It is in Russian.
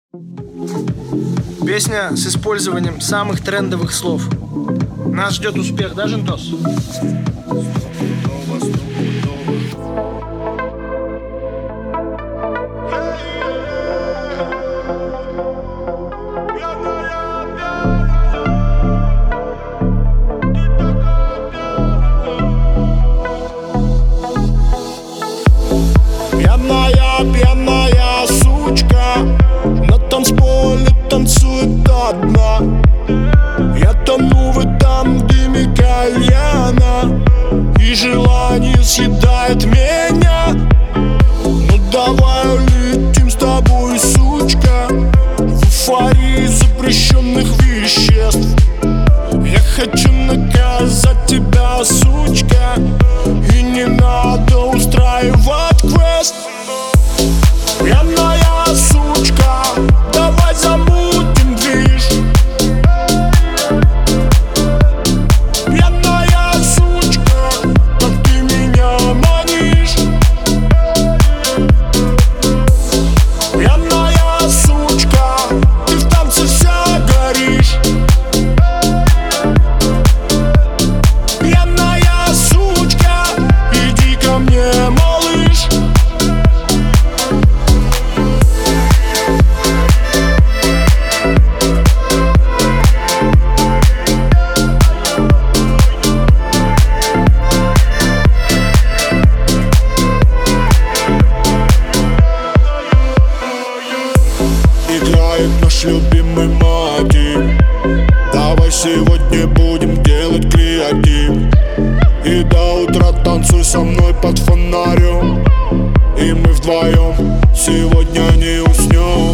Песня с использованием самых трендовых слов. Нас ждет успех, да, Жентос? Пьяная сучка на танцполе танцует до дна. Я тону в этом дыме кальяна, и желание съедает меня. Ну давай улетим с тобой, сучка, в эйфории запрещенных веществ. Я хочу наказать тебя, сучка, и не надо устраивать квест. Пьяная сучка, давай замутим движ. Пьяная сучка, как ты меня манишь. Пьяная сучка, ты в танце вся горишь. Пьяная сучка, иди ко мне, малыш. Играет наш любимый мотив. Давай сегодня будем делать креатив. И до утра танцуй со мной под фонарем, и мы вдвоем сегодня не уснем.